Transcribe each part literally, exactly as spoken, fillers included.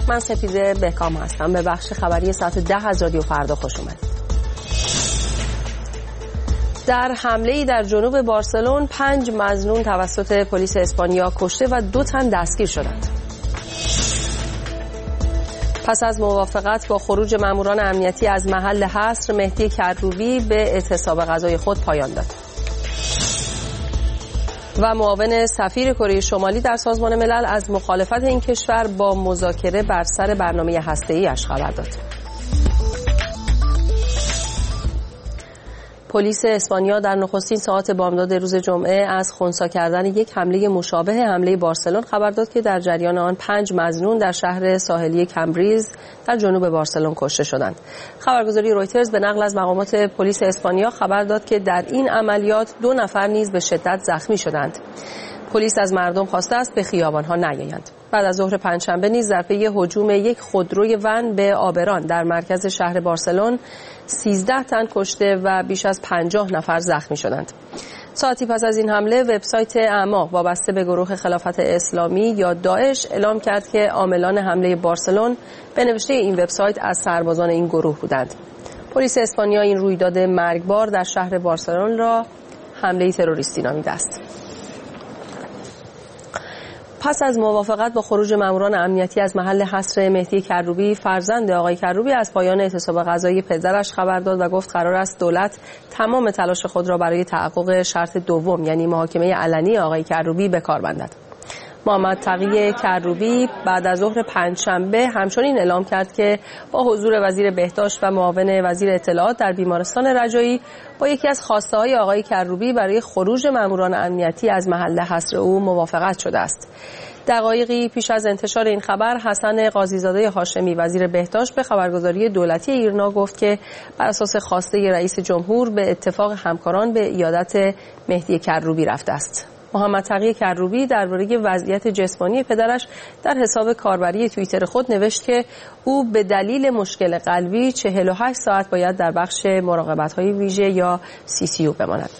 من سپیده بهکام هستم. به بخش خبری ساعت ده از رادیو فردا خوش اومدید. در حمله‌ای در جنوب بارسلون پنج مظنون توسط پلیس اسپانیا کشته و دو تن دستگیر شدند. پس از موافقت با خروج ماموران امنیتی از محل حصر، مهدی کروبی به اعتصاب غذای خود پایان داد. و معاون سفیر کره شمالی در سازمان ملل از مخالفت این کشور با مذاکره بر سر برنامه هسته‌ای‌اش خبر داد. پلیس اسپانیا در نخستین ساعات بامداد روز جمعه از خنثی کردن یک حمله مشابه حمله بارسلون خبر داد که در جریان آن پنج مظنون در شهر ساحلی کمبریز در جنوب بارسلون کشته شدند. خبرگزاری رویترز به نقل از مقامات پلیس اسپانیا خبر داد که در این عملیات دو نفر نیز به شدت زخمی شدند. پلیس از مردم خواسته است به خیابان‌ها نیایند. بعد از ظهر پنجشنبه نیز در پی هجوم یک خودروی ون به آبران در مرکز شهر بارسلون سیزده تن کشته و بیش از پنجاه نفر زخمی شدند. ساعتی پس از این حمله وبسایت اعما وابسته به گروه خلافت اسلامی یا داعش اعلام کرد که عاملان حمله بارسلون به نوشته این وبسایت از سربازان این گروه بودند. پلیس اسپانیا این رویداد مرگبار در شهر بارسلون را حمله تروریستی نامیده است. پس از موافقت با خروج ماموران امنیتی از محل حصر مهدی کروبی، فرزند آقای کروبی از پایان اعتصاب غذایی پدرش خبر داد و گفت قرار است دولت تمام تلاش خود را برای تحقق شرط دوم یعنی محاکمه علنی آقای کروبی به کار بندد. محمد تقی کروبی بعد از ظهر پنجشنبه همچنین اعلام کرد که با حضور وزیر بهداشت و معاون وزیر اطلاعات در بیمارستان رجایی با یکی از خواسته‌های آقای کروبی برای خروج ماموران امنیتی از محل حصر او موافقت شده است. دقایقی پیش از انتشار این خبر، حسن قاضیزاده هاشمی وزیر بهداشت به خبرگزاری دولتی ایرنا گفت که بر اساس خواسته رئیس جمهور به اتفاق همکاران به عیادت مهدی کروبی رفته است. محمد تقی کروبی درباره وضعیت جسمانی پدرش در حساب کاربری توییتر خود نوشت که او به دلیل مشکل قلبی چهل و هشت ساعت باید در بخش مراقبت‌های ویژه یا سی سی یو بماند.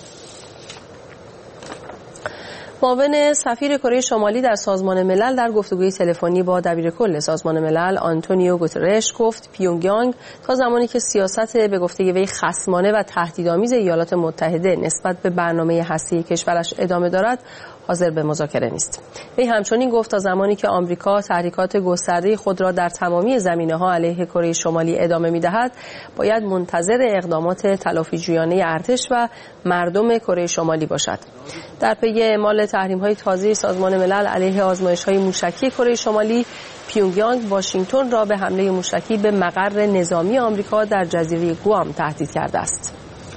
معاون سفیر کره شمالی در سازمان ملل در گفتگوی تلفنی با دبیرکل سازمان ملل آنتونیو گوترش گفت پیونگیانگ تا زمانی که سیاست به گفته وی خصمانه و تهدیدآمیز ایالات متحده نسبت به برنامه هسته‌ای کشورش ادامه دارد حاضر به مذاکره نیست. وی همچنین گفت تا زمانی که آمریکا تحریکات گسترده خود را در تمامی زمینه‌ها علیه کره شمالی ادامه می‌دهد، باید منتظر اقدامات تلافی‌جویانه ارتش و مردم کره شمالی باشد. در پی اعمال تحریم‌های تازه سازمان ملل علیه آزمایش‌های موشکی کره شمالی، پیونگیانگ واشنگتن را به حمله موشکی به مقر نظامی آمریکا در جزیره گوام تهدید کرده است.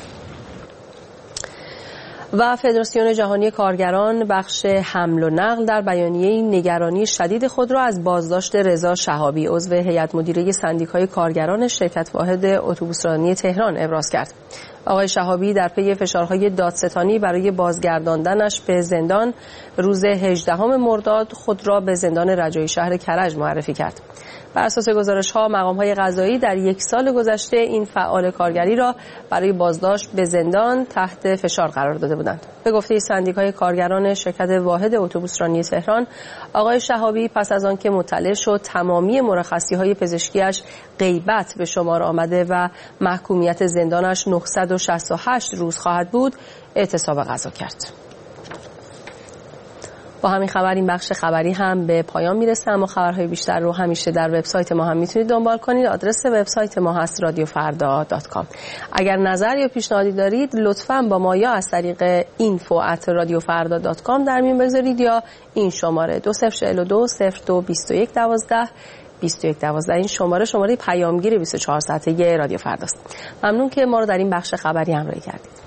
و فدراسیون جهانی کارگران بخش حمل و نقل در بیانیه نگرانی شدید خود را از بازداشت رضا شهابی عضو هیئت مدیره سندیکای کارگران شرکت واحد اتوبوسرانی تهران ابراز کرد. آقای شهابی در پی فشارهای دادستانی برای بازگرداندنش به زندان روز هجدهم مرداد خود را به زندان رجایی شهر کرج معرفی کرد. بر اساس گزارش‌ها مقام‌های قضایی در یک سال گذشته این فعال کارگری را برای بازداشت به زندان تحت فشار قرار داده بودند. به گفته سندیکای کارگران شرکت واحد اتوبوسرانی تهران، آقای شهابی پس از آنکه مطلع شد تمامی مرخصی‌های پزشکیش غیبت به شمار آمده و محکومیت زندانش نهصد و شصت و هشت روز خواهد بود، اعتصاب غذا کرد. با همین خبر این بخش خبری هم به پایان میرسه، اما خبرهای بیشتر رو همیشه در وبسایت ما هم میتونید دنبال کنید. آدرس وبسایت ما هست رادیو فردا دات کام. اگر نظر یا پیشنهادی دارید لطفاً با ما یا از طریق اینفو ات رادیو فردا دات کام در میون بگذارید یا این شماره دو صفر چهل و دو صفر دو بیست و یک دوازده بیست و یک دوازده این شماره شماره پیامگیر بیست و چهار ساعته رادیو فرداست. ممنون که ما رو در این بخش خبری همراهی کردید.